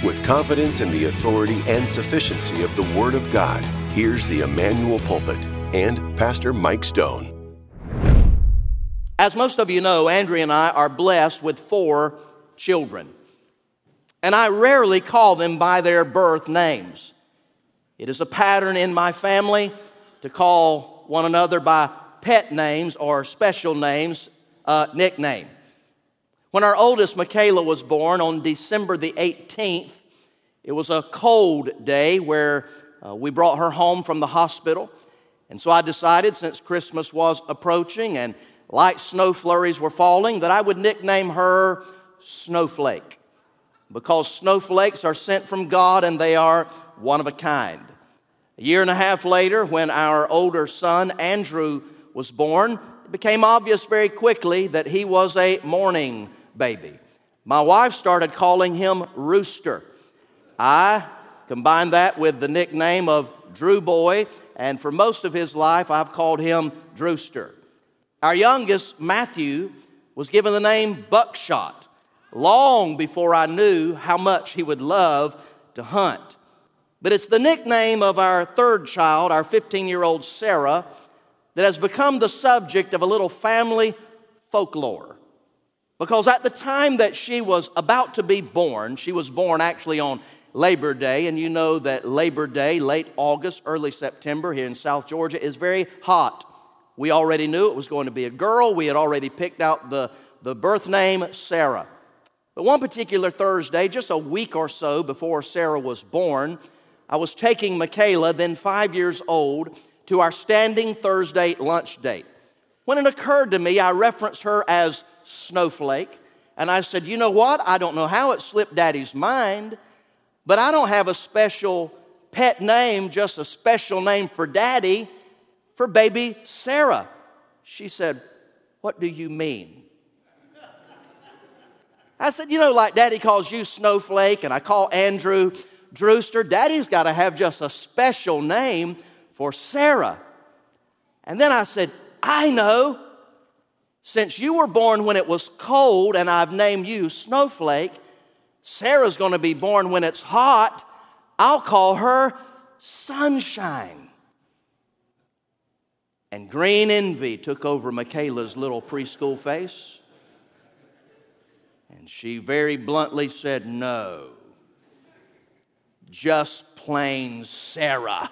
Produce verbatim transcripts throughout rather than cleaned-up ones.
With confidence in the authority and sufficiency of the Word of God, here's the Emmanuel Pulpit and Pastor Mike Stone. As most of you know, Andrea and I are blessed with four children. And I rarely call them by their birth names. It is a pattern in my family to call one another by pet names or special names, uh, nickname. When our oldest, Michaela, was born on December the eighteenth, it was a cold day where uh, we brought her home from the hospital. And so I decided, since Christmas was approaching and light snow flurries were falling, that I would nickname her Snowflake, because snowflakes are sent from God and they are one of a kind. A year and a half later, when our older son, Andrew, was born, it became obvious very quickly that he was a morning baby. My wife started calling him Rooster. I combined that with the nickname of Drew Boy, and for most of his life, I've called him Drewster. Our youngest, Matthew, was given the name Buckshot long before I knew how much he would love to hunt. But it's the nickname of our third child, our fifteen-year-old Sarah, that has become the subject of a little family folklore. Because at the time that she was about to be born, she was born actually on Labor Day, and you know that Labor Day, late August, early September here in South Georgia, is very hot. We already knew it was going to be a girl. We had already picked out the, the birth name, Sarah. But one particular Thursday, just a week or so before Sarah was born, I was taking Michaela, then five years old, to our standing Thursday lunch date. When it occurred to me, I referenced her as Snowflake, and I said, you know what? I don't know how it slipped Daddy's mind, but I don't have a special pet name, just a special name for Daddy, for baby Sarah. She said, what do you mean? I said, you know, like Daddy calls you Snowflake, and I call Andrew Drewster. Daddy's got to have just a special name for Sarah. And then I said, I know. Since you were born when it was cold and I've named you Snowflake, Sarah's going to be born when it's hot. I'll call her Sunshine. And green envy took over Michaela's little preschool face. And she very bluntly said, no, just plain Sarah.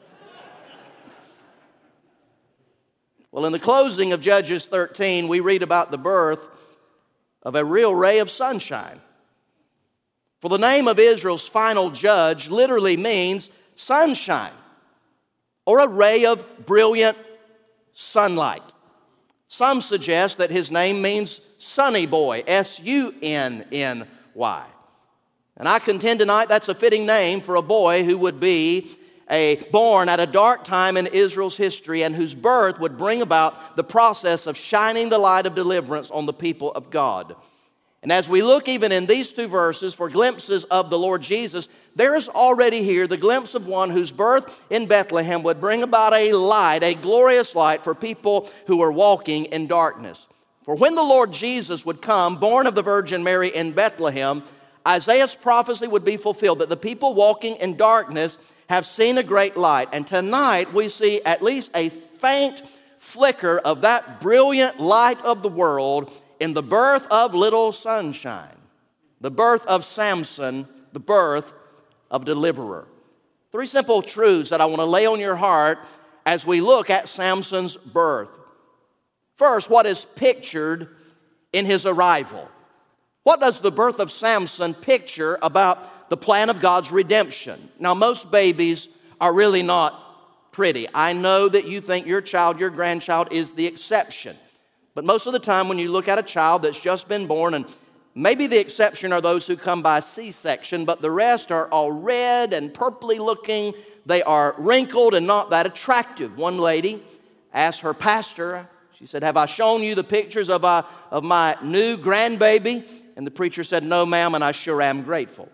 Well, in the closing of Judges thirteen, we read about the birth of a real ray of sunshine. For the name of Israel's final judge literally means sunshine, or a ray of brilliant sunlight. Some suggest that his name means sunny boy, S U N N Y. And I contend tonight that's a fitting name for a boy who would be a born at a dark time in Israel's history and whose birth would bring about the process of shining the light of deliverance on the people of God. And as we look even in these two verses for glimpses of the Lord Jesus, there is already here the glimpse of one whose birth in Bethlehem would bring about a light, a glorious light for people who are walking in darkness. For when the Lord Jesus would come, born of the Virgin Mary in Bethlehem, Isaiah's prophecy would be fulfilled that the people walking in darkness have seen a great light. And tonight we see at least a faint flicker of that brilliant light of the world in the birth of little sunshine, the birth of Samson, the birth of deliverer. Three simple truths that I want to lay on your heart as we look at Samson's birth. First, what is pictured in his arrival? What does the birth of Samson picture about the plan of God's redemption? Now, most babies are really not pretty. I know that you think your child, your grandchild, is the exception. But most of the time when you look at a child that's just been born, and maybe the exception are those who come by C-section, but the rest are all red and purpley looking. They are wrinkled and not that attractive. One lady asked her pastor, she said, have I shown you the pictures of, uh, of my new grandbaby? And the preacher said, no, ma'am, and I sure am grateful.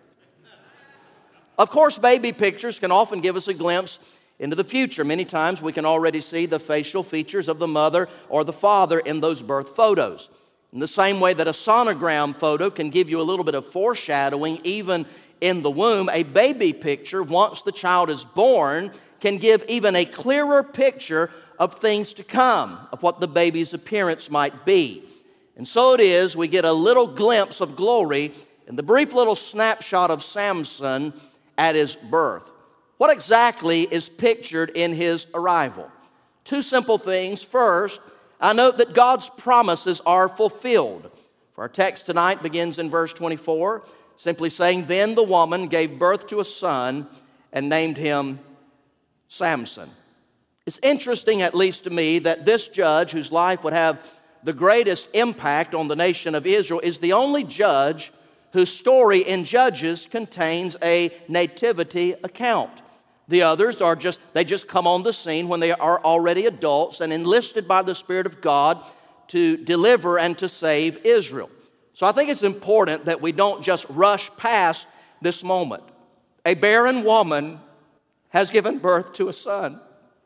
Of course, baby pictures can often give us a glimpse into the future. Many times we can already see the facial features of the mother or the father in those birth photos. In the same way that a sonogram photo can give you a little bit of foreshadowing even in the womb, a baby picture, once the child is born, can give even a clearer picture of things to come, of what the baby's appearance might be. And so it is, we get a little glimpse of glory in the brief little snapshot of Samson at his birth. What exactly is pictured in his arrival? Two simple things. First, I note that God's promises are fulfilled. For our text tonight begins in verse twenty-four, simply saying, "Then the woman gave birth to a son and named him Samson." It's interesting, at least to me, that this judge, whose life would have the greatest impact on the nation of Israel, is the only judge whose story in Judges contains a nativity account. The others are just, they just come on the scene when they are already adults and enlisted by the Spirit of God to deliver and to save Israel. So I think it's important that we don't just rush past this moment. A barren woman has given birth to a son.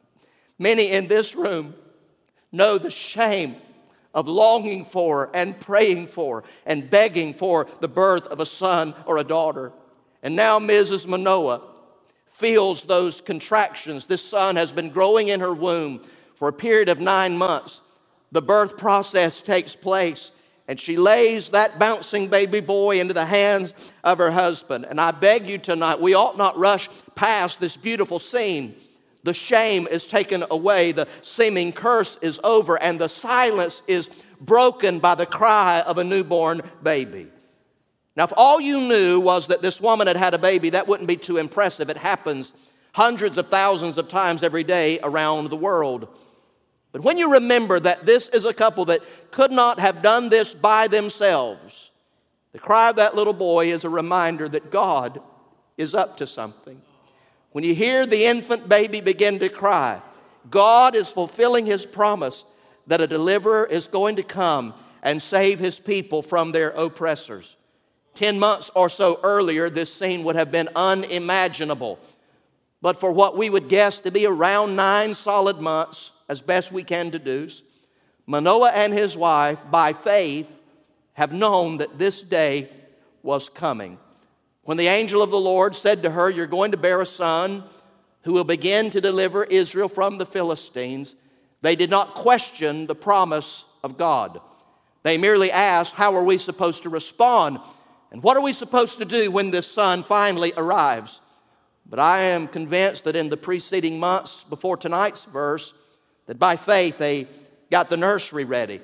Many in this room know the shame of longing for and praying for and begging for the birth of a son or a daughter. And now Missus Manoah feels those contractions. This son has been growing in her womb for a period of nine months. The birth process takes place, and she lays that bouncing baby boy into the hands of her husband. And I beg you tonight, we ought not rush past this beautiful scene. The shame is taken away, the seeming curse is over, and the silence is broken by the cry of a newborn baby. Now, if all you knew was that this woman had had a baby, that wouldn't be too impressive. It happens hundreds of thousands of times every day around the world. But when you remember that this is a couple that could not have done this by themselves, the cry of that little boy is a reminder that God is up to something. When you hear the infant baby begin to cry, God is fulfilling His promise that a deliverer is going to come and save His people from their oppressors. Ten months or so earlier, this scene would have been unimaginable. But for what we would guess to be around nine solid months, as best we can deduce, Manoah and his wife, by faith, have known that this day was coming. When the angel of the Lord said to her, "You're going to bear a son who will begin to deliver Israel from the Philistines," they did not question the promise of God. They merely asked, how are we supposed to respond? And what are we supposed to do when this son finally arrives? But I am convinced that in the preceding months before tonight's verse, that by faith they got the nursery ready.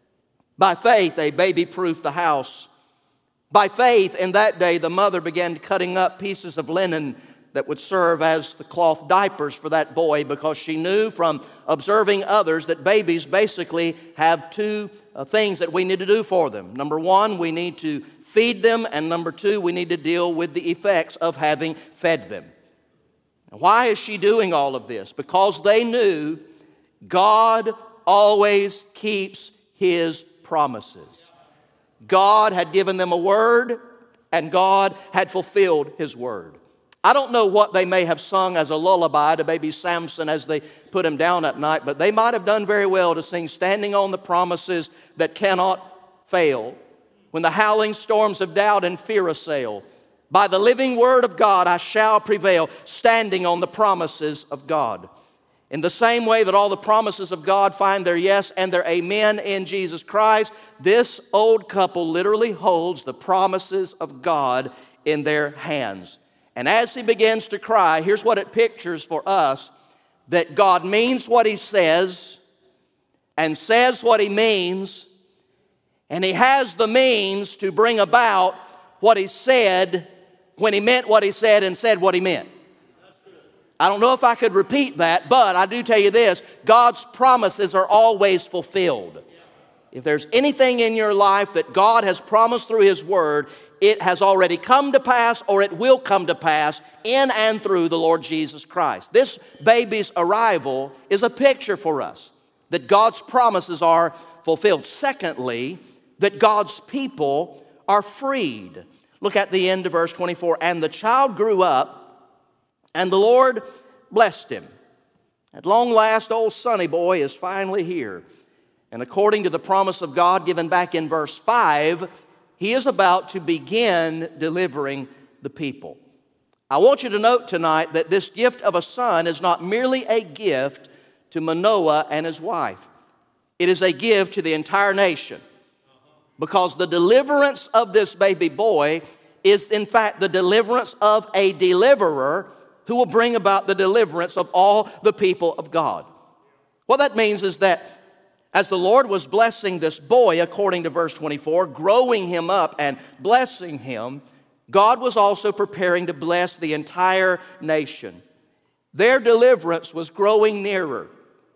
By faith they baby-proofed the house. By faith in that day the mother began cutting up pieces of linen that would serve as the cloth diapers for that boy, because she knew from observing others that babies basically have two uh, things that we need to do for them. Number one, we need to feed them, and number two, we need to deal with the effects of having fed them. Now, why is she doing all of this? Because they knew God always keeps His promises. God had given them a word, and God had fulfilled His word. I don't know what they may have sung as a lullaby to baby Samson as they put him down at night, but they might have done very well to sing "Standing on the Promises That Cannot Fail." When the howling storms of doubt and fear assail, by the living word of God I shall prevail, standing on the promises of God. In the same way that all the promises of God find their yes and their amen in Jesus Christ, this old couple literally holds the promises of God in their hands. And as he begins to cry, here's what it pictures for us, that God means what He says and says what He means, and He has the means to bring about what He said when He meant what He said and said what He meant. I don't know if I could repeat that, but I do tell you this, God's promises are always fulfilled. If there's anything in your life that God has promised through His Word, it has already come to pass, or it will come to pass in and through the Lord Jesus Christ. This baby's arrival is a picture for us that God's promises are fulfilled. Secondly, that God's people are freed. Look at the end of verse twenty-four. And the child grew up, and the Lord blessed him. At long last, old Sonny boy is finally here. And according to the promise of God given back in verse five, he is about to begin delivering the people. I want you to note tonight that this gift of a son is not merely a gift to Manoah and his wife. It is a gift to the entire nation, because the deliverance of this baby boy is in fact the deliverance of a deliverer who will bring about the deliverance of all the people of God. What that means is that as the Lord was blessing this boy, according to verse twenty-four, growing him up and blessing him, God was also preparing to bless the entire nation. Their deliverance was growing nearer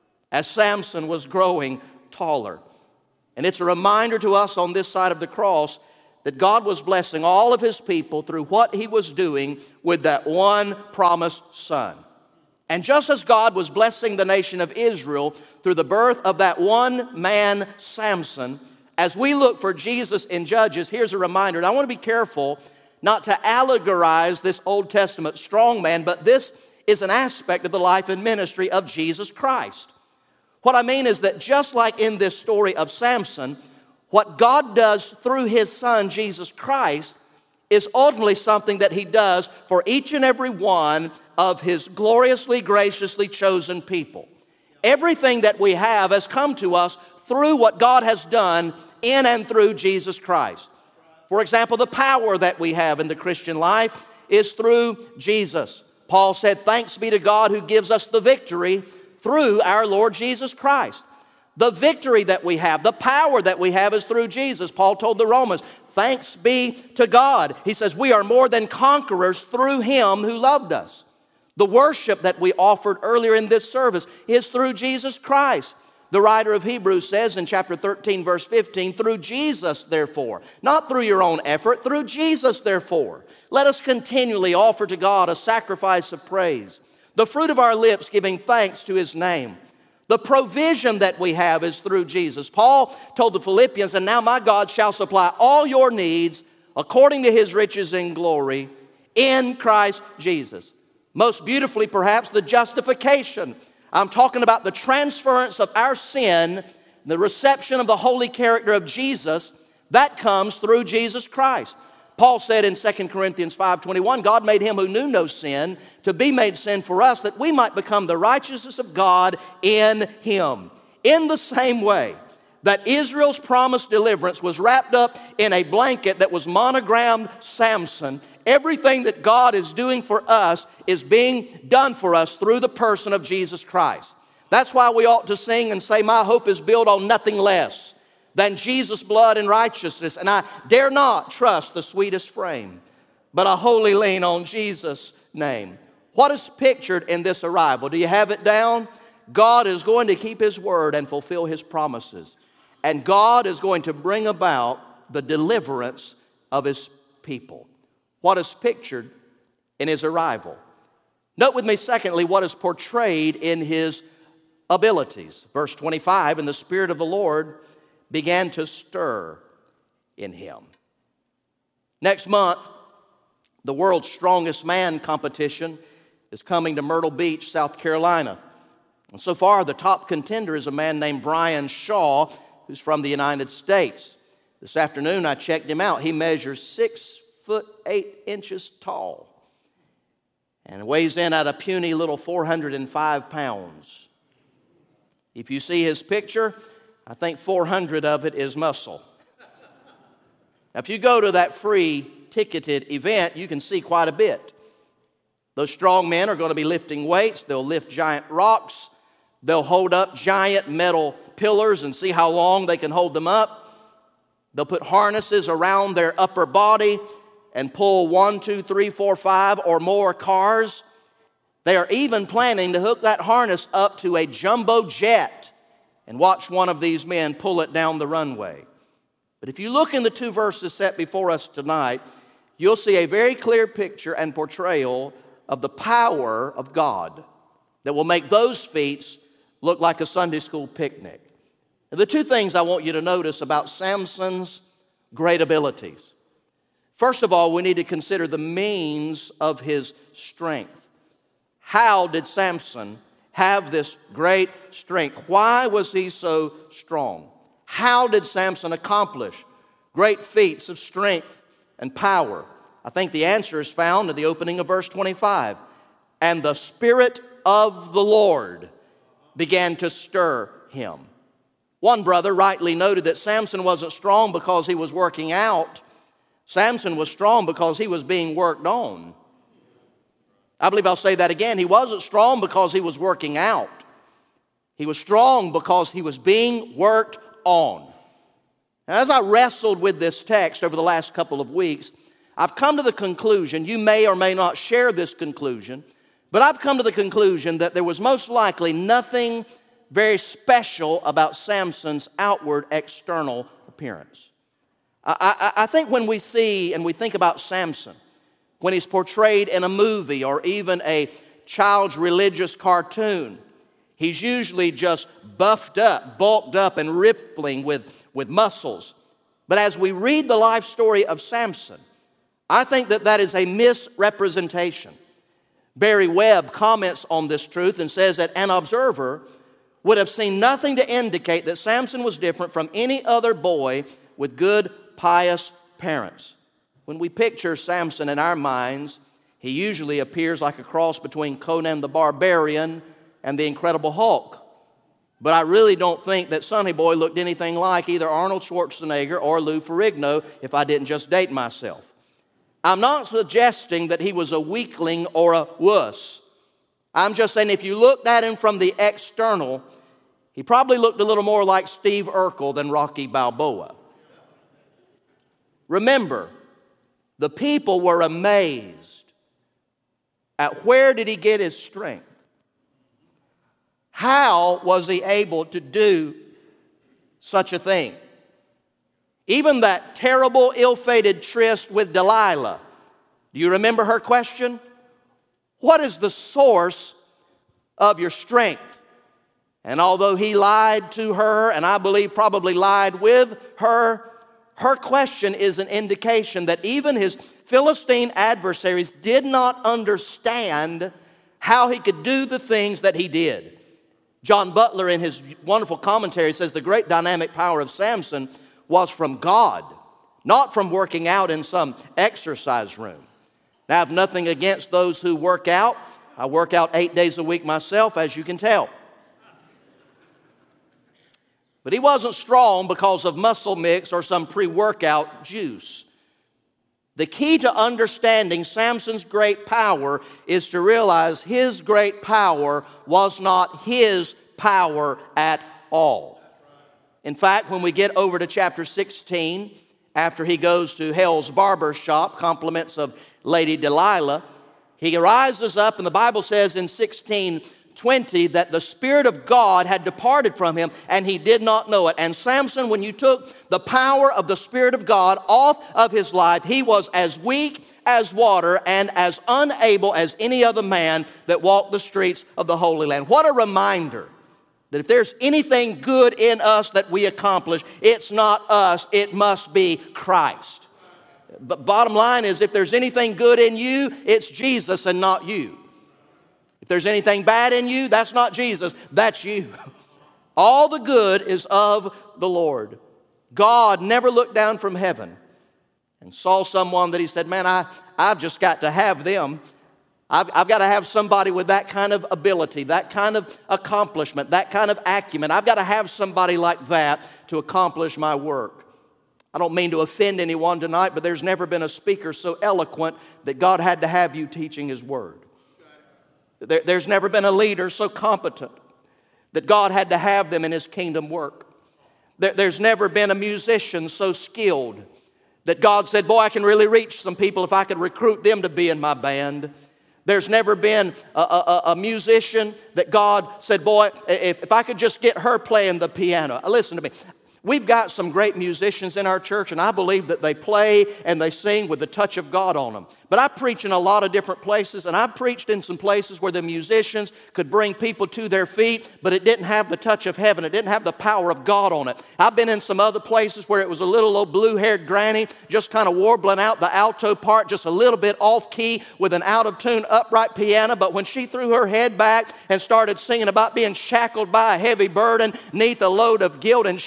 as Samson was growing taller. And it's a reminder to us on this side of the cross that God was blessing all of his people through what he was doing with that one promised son. And just as God was blessing the nation of Israel through the birth of that one man, Samson, as we look for Jesus in Judges, here's a reminder. And I want to be careful not to allegorize this Old Testament strong man, but this is an aspect of the life and ministry of Jesus Christ. What I mean is that just like in this story of Samson, what God does through his son, Jesus Christ, is ultimately something that he does for each and every one of his gloriously, graciously chosen people. Everything that we have has come to us through what God has done in and through Jesus Christ. For example, the power that we have in the Christian life is through Jesus. Paul said, "Thanks be to God who gives us the victory through our Lord Jesus Christ." The victory that we have, the power that we have is through Jesus. Paul told the Romans, "Thanks be to God." He says, "We are more than conquerors through him who loved us." The worship that we offered earlier in this service is through Jesus Christ. The writer of Hebrews says in chapter thirteen, verse fifteen, "Through Jesus, therefore," not through your own effort, through Jesus, therefore, "let us continually offer to God a sacrifice of praise, the fruit of our lips giving thanks to his name." The provision that we have is through Jesus. Paul told the Philippians, "And now my God shall supply all your needs according to his riches in glory in Christ Jesus." Most beautifully, perhaps, the justification. I'm talking about the transference of our sin, the reception of the holy character of Jesus, that comes through Jesus Christ. Paul said in Second Corinthians five twenty-one, "God made him who knew no sin to be made sin for us, that we might become the righteousness of God in him." In the same way that Israel's promised deliverance was wrapped up in a blanket that was monogrammed Samson, everything that God is doing for us is being done for us through the person of Jesus Christ. That's why we ought to sing and say, "My hope is built on nothing less than Jesus' blood and righteousness, and I dare not trust the sweetest frame, but I wholly lean on Jesus' name." What is pictured in this arrival? Do you have it down? God is going to keep his word and fulfill his promises. And God is going to bring about the deliverance of his people. What is pictured in his arrival? Note with me, secondly, what is portrayed in his abilities. Verse twenty-five, "And the Spirit of the Lord began to stir in him." Next month, the World's Strongest Man competition is coming to Myrtle Beach, South Carolina. And so far, the top contender is a man named Brian Shaw, who's from the United States. This afternoon, I checked him out. He measures six foot eight inches tall and weighs in at a puny little four hundred five pounds. If you see his picture, I think four hundred of it is muscle. Now, if you go to that free ticketed event, you can see quite a bit. Those strong men are going to be lifting weights. They'll lift giant rocks. They'll hold up giant metal pillars and see how long they can hold them up. They'll put harnesses around their upper body and pull one, two, three, four, five or more cars. They are even planning to hook that harness up to a jumbo jet and watch one of these men pull it down the runway. But if you look in the two verses set before us tonight, you'll see a very clear picture and portrayal of the power of God that will make those feats look like a Sunday school picnic. And the two things I want you to notice about Samson's great abilities. First of all, we need to consider the means of his strength. How did Samson have this great strength? Why was he so strong? How did Samson accomplish great feats of strength and power? I think the answer is found at the opening of verse twenty-five. And the Spirit of the Lord began to stir him. One brother rightly noted that Samson wasn't strong because he was working out. Samson was strong because he was being worked on. I believe I'll say that again. He wasn't strong because he was working out. He was strong because he was being worked on. And as I wrestled with this text over the last couple of weeks, I've come to the conclusion, you may or may not share this conclusion, but I've come to the conclusion that there was most likely nothing very special about Samson's outward external appearance. I, I, I think when we see and we think about Samson, when he's portrayed in a movie or even a child's religious cartoon, he's usually just buffed up, bulked up, and rippling with, with muscles. But as we read the life story of Samson, I think that that is a misrepresentation. Barry Webb comments on this truth and says that an observer would have seen nothing to indicate that Samson was different from any other boy with good, pious parents. When we picture Samson in our minds, he usually appears like a cross between Conan the Barbarian and the Incredible Hulk. But I really don't think that Sonny Boy looked anything like either Arnold Schwarzenegger or Lou Ferrigno if I didn't just date myself. I'm not suggesting that he was a weakling or a wuss. I'm just saying if you looked at him from the external, he probably looked a little more like Steve Urkel than Rocky Balboa. Remember, the people were amazed at where did he get his strength? How was he able to do such a thing? Even that terrible, ill-fated tryst with Delilah. Do you remember her question? What is the source of your strength? And although he lied to her, and I believe probably lied with her, her question is an indication that even his Philistine adversaries did not understand how he could do the things that he did. John Butler, in his wonderful commentary, says the great dynamic power of Samson was from God, not from working out in some exercise room. Now, I have nothing against those who work out. I work out eight days a week myself, as you can tell. But he wasn't strong because of muscle mix or some pre-workout juice. The key to understanding Samson's great power is to realize his great power was not his power at all. In fact, when we get over to chapter sixteen, after he goes to Hell's barber shop, compliments of Lady Delilah, he rises up, and the Bible says in sixteen twenty that the Spirit of God had departed from him, and he did not know it. And Samson, when you took the power of the Spirit of God off of his life, he was as weak as water and as unable as any other man that walked the streets of the Holy Land. What a reminder that if there's anything good in us that we accomplish, it's not us, it must be Christ. But bottom line is, if there's anything good in you, it's Jesus and not you. If there's anything bad in you, that's not Jesus, that's you. All the good is of the Lord. God never looked down from heaven and saw someone that he said, man, I, I've just got to have them. I've, I've got to have somebody with that kind of ability, that kind of accomplishment, that kind of acumen. I've got to have somebody like that to accomplish my work. I don't mean to offend anyone tonight, but there's never been a speaker so eloquent that God had to have you teaching his word. There, there's never been a leader so competent that God had to have them in his kingdom work. There, there's never been a musician so skilled that God said, boy, I can really reach some people if I could recruit them to be in my band. There's never been a, a, a musician that God said, boy, if, if I could just get her playing the piano. Listen to me. We've got some great musicians in our church, and I believe that they play and they sing with the touch of God on them. But I preach in a lot of different places, and I've preached in some places where the musicians could bring people to their feet, but it didn't have the touch of heaven. It didn't have the power of God on it. I've been in some other places where it was a little old blue-haired granny just kind of warbling out the alto part just a little bit off-key with an out-of-tune upright piano, but when she threw her head back and started singing about being shackled by a heavy burden neath a load of guilt and shame, when the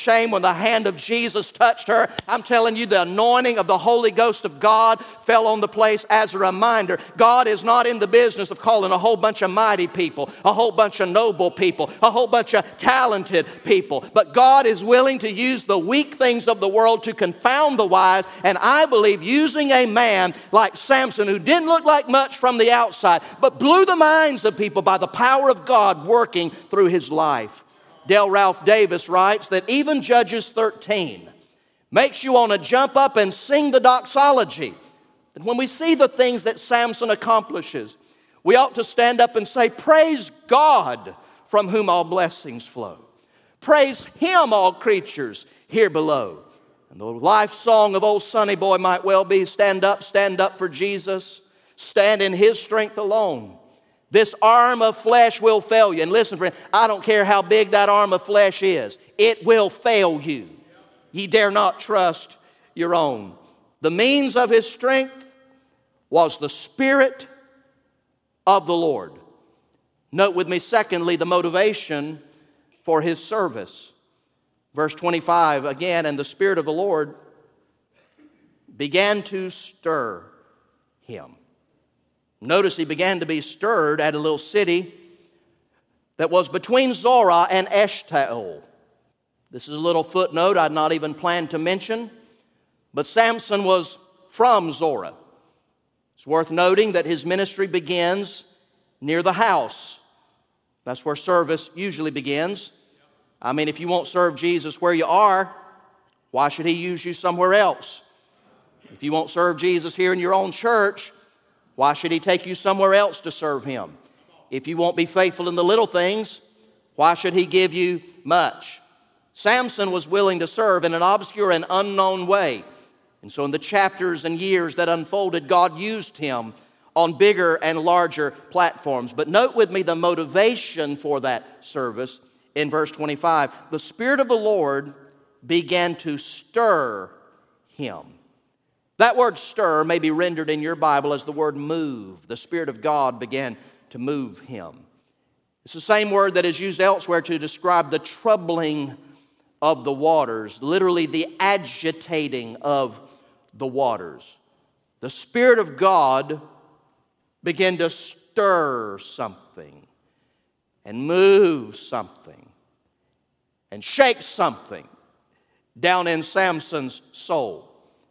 the hand of Jesus touched her. I'm telling you, the anointing of the Holy Ghost of God fell on the place as a reminder. God is not in the business of calling a whole bunch of mighty people, a whole bunch of noble people, a whole bunch of talented people. But God is willing to use the weak things of the world to confound the wise. And I believe using a man like Samson, who didn't look like much from the outside, but blew the minds of people by the power of God working through his life. Dale Ralph Davis writes that even Judges thirteen makes you want to jump up and sing the doxology. And when we see the things that Samson accomplishes, we ought to stand up and say, praise God from whom all blessings flow. Praise him, all creatures here below. And the life song of old Sonny Boy might well be, stand up, stand up for Jesus. Stand in his strength alone. This arm of flesh will fail you. And listen, friend, I don't care how big that arm of flesh is. It will fail you. Ye dare not trust your own. The means of his strength was the Spirit of the Lord. Note with me, secondly, the motivation for his service. Verse twenty-five, again, and the Spirit of the Lord began to stir him. Notice he began to be stirred at a little city that was between Zorah and Eshtaol. This is a little footnote I'd not even planned to mention, but Samson was from Zorah. It's worth noting that his ministry begins near the house. That's where service usually begins. I mean, if you won't serve Jesus where you are, why should he use you somewhere else? If you won't serve Jesus here in your own church, why should he take you somewhere else to serve him? If you won't be faithful in the little things, why should he give you much? Samson was willing to serve in an obscure and unknown way. And so in the chapters and years that unfolded, God used him on bigger and larger platforms. But note with me the motivation for that service in verse twenty-five. The Spirit of the Lord began to stir him. That word stir may be rendered in your Bible as the word move. The Spirit of God began to move him. It's the same word that is used elsewhere to describe the troubling of the waters, literally the agitating of the waters. The Spirit of God began to stir something and move something and shake something down in Samson's soul.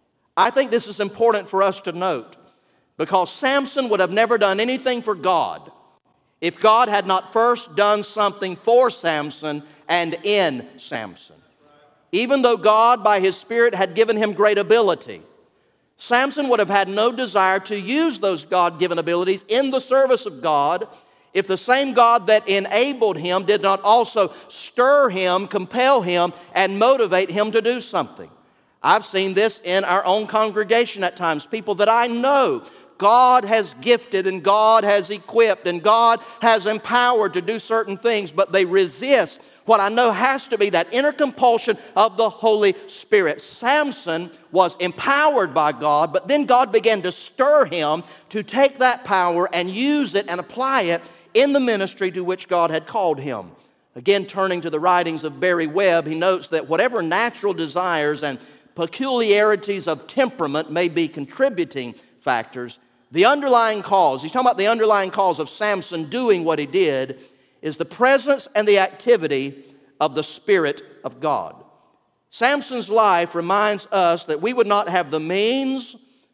I think this is important for us to note because Samson would have never done anything for God if God had not first done something for Samson and in Samson. Even though God, by his Spirit, had given him great ability, Samson would have had no desire to use those God-given abilities in the service of God if the same God that enabled him did not also stir him, compel him, and motivate him to do something. I've seen this in our own congregation at times. People that I know God has gifted and God has equipped and God has empowered to do certain things, but they resist what I know has to be that inner compulsion of the Holy Spirit. Samson was empowered by God, but then God began to stir him to take that power and use it and apply it in the ministry to which God had called him. Again, turning to the writings of Barry Webb, he notes that whatever natural desires and peculiarities of temperament may be contributing factors, the underlying cause, he's talking about the underlying cause of Samson doing what he did, is the presence and the activity of the Spirit of God. Samson's life reminds us that we would not have the means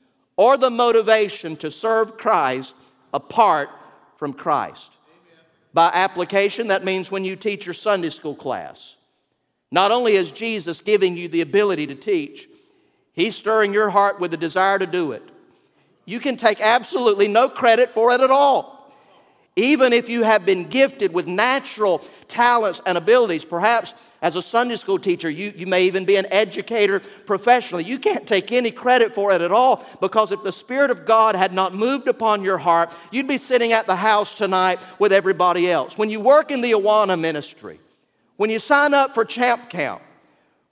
or the motivation to serve Christ apart from Christ. Amen. By application, that means when you teach your Sunday school class, not only is Jesus giving you the ability to teach, he's stirring your heart with the desire to do it. You can take absolutely no credit for it at all. Even if you have been gifted with natural talents and abilities, perhaps as a Sunday school teacher, you, you may even be an educator professionally. You can't take any credit for it at all, because if the Spirit of God had not moved upon your heart, you'd be sitting at the house tonight with everybody else. When you work in the Awana ministry, when you sign up for Champ Camp,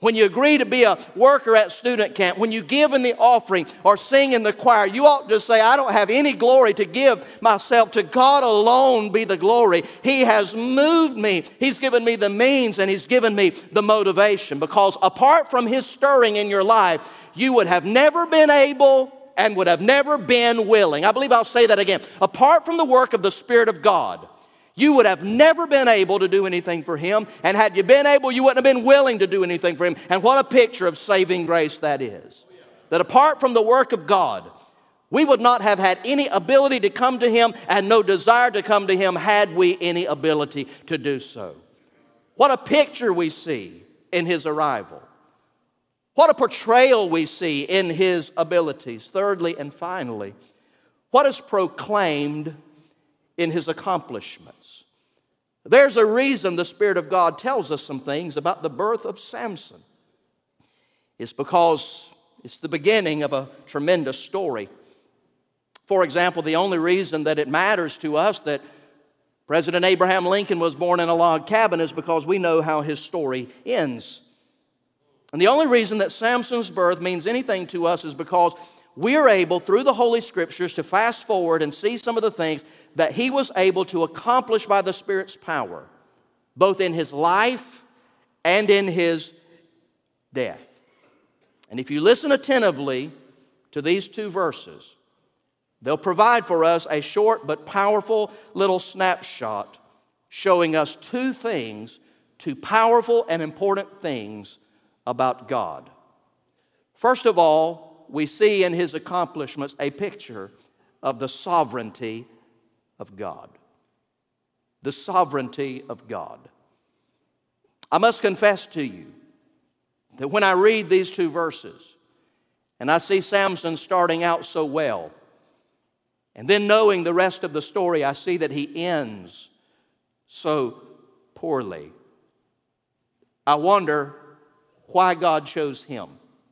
When you agree to be a worker at student camp, when you give in the offering or sing in the choir, you ought to say, I don't have any glory to give myself. To God alone be the glory. He has moved me. He's given me the means and He's given me the motivation. Because apart from His stirring in your life, you would have never been able and would have never been willing. I believe I'll say that again. Apart from the work of the Spirit of God, you would have never been able to do anything for Him. And had you been able, you wouldn't have been willing to do anything for Him. And what a picture of saving grace that is. That apart from the work of God, we would not have had any ability to come to Him and no desire to come to Him had we any ability to do so. What a picture we see in His arrival. What a portrayal we see in His abilities. Thirdly and finally, what is proclaimed in His accomplishments. There's a reason the Spirit of God tells us some things about the birth of Samson. It's because it's the beginning of a tremendous story. For example, the only reason that it matters to us that President Abraham Lincoln was born in a log cabin is because we know how his story ends. And the only reason that Samson's birth means anything to us is because we're able, through the Holy Scriptures, to fast forward and see some of the things that he was able to accomplish by the Spirit's power, both in his life and in his death. And if you listen attentively to these two verses, they'll provide for us a short but powerful little snapshot showing us two things, two powerful and important things about God. First of all, we see in his accomplishments a picture of the sovereignty of God. The sovereignty of God. I must confess to you that when I read these two verses and I see Samson starting out so well, and then knowing the rest of the story, I see that he ends so poorly. I wonder why God chose him.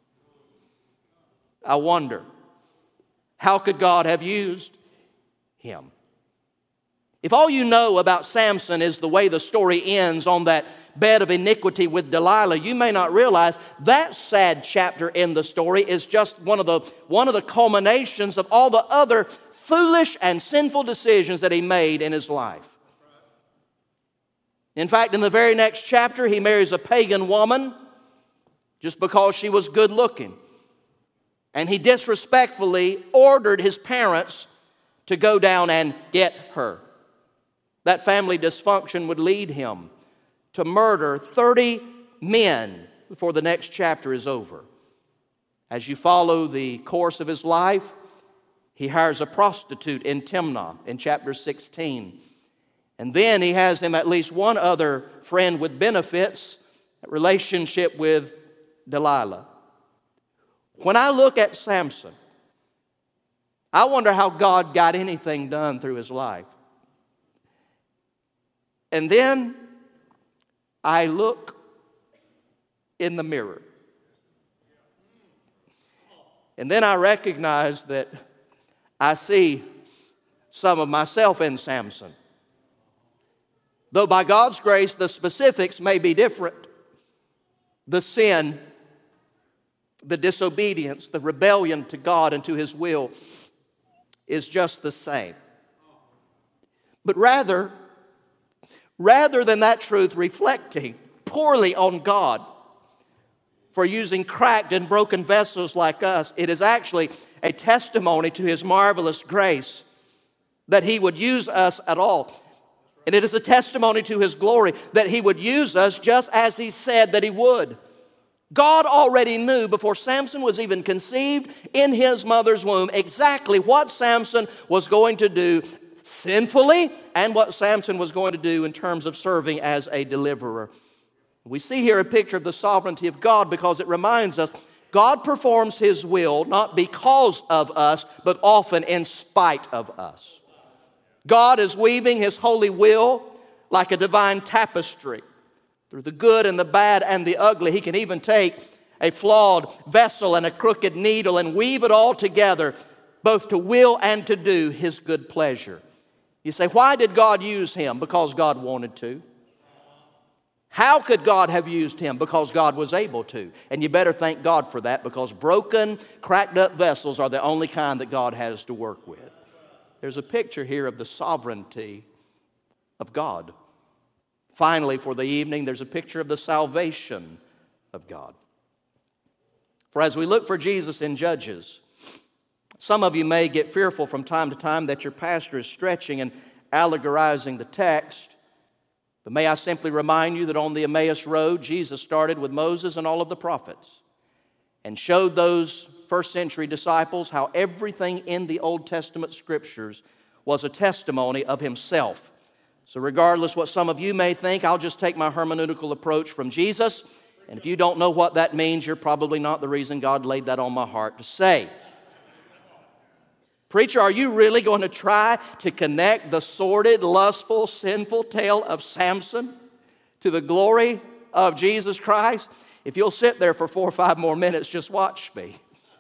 I wonder, how could God have used him? If all you know about Samson is the way the story ends on that bed of iniquity with Delilah, you may not realize that sad chapter in the story is just one of the, one of the culminations of all the other foolish and sinful decisions that he made in his life. In fact, in the very next chapter, he marries a pagan woman just because she was good looking. And he disrespectfully ordered his parents to go down and get her. That family dysfunction would lead him to murder thirty men before the next chapter is over. As you follow the course of his life, he hires a prostitute in Timnah in chapter sixteen. And then he has him at least one other friend with benefits, a relationship with Delilah. When I look at Samson, I wonder how God got anything done through his life. And then I look in the mirror. And then I recognize that I see some of myself in Samson. Though by God's grace, the specifics may be different. The sin, the disobedience, the rebellion to God and to His will is just the same. But rather, rather than that truth reflecting poorly on God for using cracked and broken vessels like us, it is actually a testimony to His marvelous grace that He would use us at all. And it is a testimony to His glory that He would use us just as He said that He would. God already knew before Samson was even conceived in his mother's womb exactly what Samson was going to do sinfully and what Samson was going to do in terms of serving as a deliverer. We see here a picture of the sovereignty of God because it reminds us God performs His will not because of us, but often in spite of us. God is weaving His holy will like a divine tapestry. Through the good and the bad and the ugly, He can even take a flawed vessel and a crooked needle and weave it all together, both to will and to do His good pleasure. You say, why did God use him? Because God wanted to. How could God have used him? Because God was able to. And you better thank God for that, because broken, cracked up vessels are the only kind that God has to work with. There's a picture here of the sovereignty of God. Finally, for the evening, there's a picture of the salvation of God. For as we look for Jesus in Judges, some of you may get fearful from time to time that your pastor is stretching and allegorizing the text. But may I simply remind you that on the Emmaus Road, Jesus started with Moses and all of the prophets and showed those first century disciples how everything in the Old Testament scriptures was a testimony of himself. So regardless what some of you may think, I'll just take my hermeneutical approach from Jesus. And if you don't know what that means, you're probably not the reason God laid that on my heart to say. Preacher, are you really going to try to connect the sordid, lustful, sinful tale of Samson to the glory of Jesus Christ? If you'll sit there for four or five more minutes, just watch me.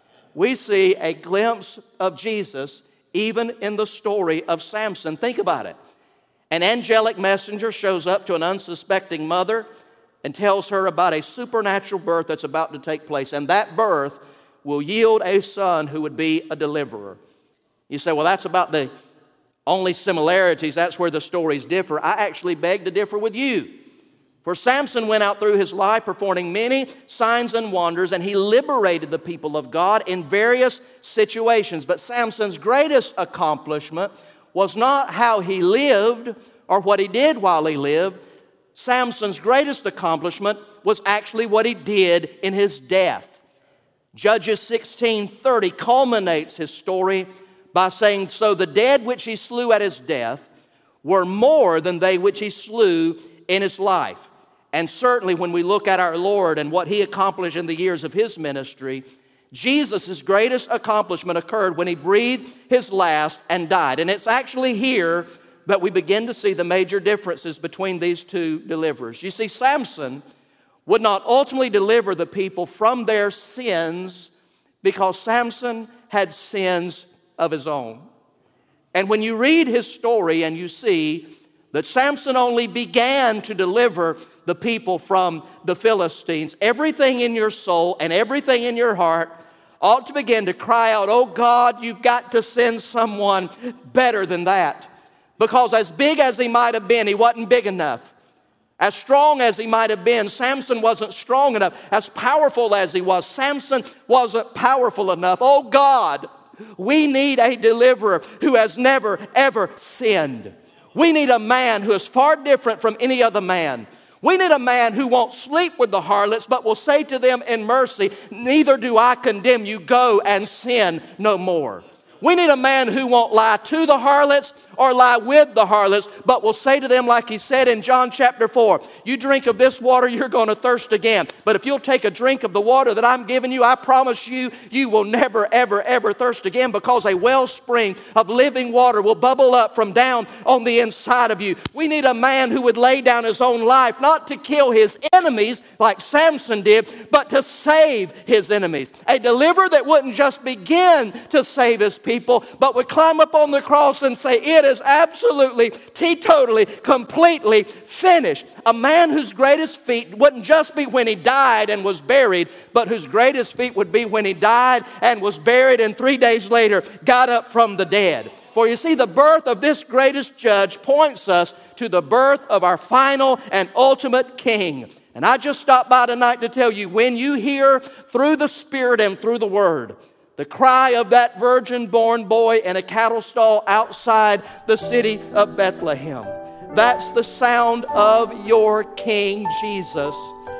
We see a glimpse of Jesus even in the story of Samson. Think about it. An angelic messenger shows up to an unsuspecting mother and tells her about a supernatural birth that's about to take place. And that birth will yield a son who would be a deliverer. You say, well, that's about the only similarities. That's where the stories differ. I actually beg to differ with you. For Samson went out through his life performing many signs and wonders, and he liberated the people of God in various situations. But Samson's greatest accomplishment was not how he lived or what he did while he lived. Samson's greatest accomplishment was actually what he did in his death. Judges sixteen thirty culminates his story by saying, so the dead which he slew at his death were more than they which he slew in his life. And certainly when we look at our Lord and what he accomplished in the years of his ministry, Jesus' greatest accomplishment occurred when he breathed his last and died. And it's actually here that we begin to see the major differences between these two deliverers. You see, Samson would not ultimately deliver the people from their sins because Samson had sins of his own. And when you read his story and you see that Samson only began to deliver the people from the Philistines, everything in your soul and everything in your heart ought to begin to cry out, oh God, you've got to send someone better than that. Because as big as he might have been, he wasn't big enough. As strong as he might have been, Samson wasn't strong enough. As powerful as he was, Samson wasn't powerful enough. Oh God, we need a deliverer who has never, ever sinned. We need a man who is far different from any other man. We need a man who won't sleep with the harlots, but will say to them in mercy, neither do I condemn you, go and sin no more. We need a man who won't lie to the harlots or lie with the harlots, but will say to them like he said in John chapter four, you drink of this water, you're going to thirst again. But if you'll take a drink of the water that I'm giving you, I promise you, you will never, ever, ever thirst again, because a wellspring of living water will bubble up from down on the inside of you. We need a man who would lay down his own life, not to kill his enemies like Samson did, but to save his enemies. A deliverer that wouldn't just begin to save his people, people, but would climb up on the cross and say, it is absolutely, teetotally, completely finished. A man whose greatest feat wouldn't just be when he died and was buried, but whose greatest feat would be when he died and was buried and three days later got up from the dead. For you see, the birth of this greatest judge points us to the birth of our final and ultimate king. And I just stopped by tonight to tell you, when you hear through the Spirit and through the Word the cry of that virgin-born boy in a cattle stall outside the city of Bethlehem, that's the sound of your King Jesus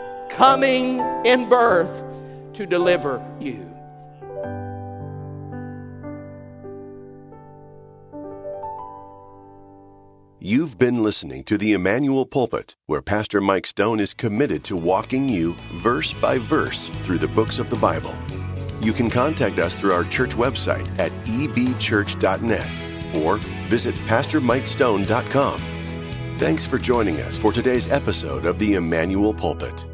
coming in birth to deliver you. You've been listening to the Emmanuel Pulpit, where Pastor Mike Stone is committed to walking you verse by verse through the books of the Bible. You can contact us through our church website at e b church dot net or visit pastor mike stone dot com. Thanks for joining us for today's episode of the Emmanuel Pulpit.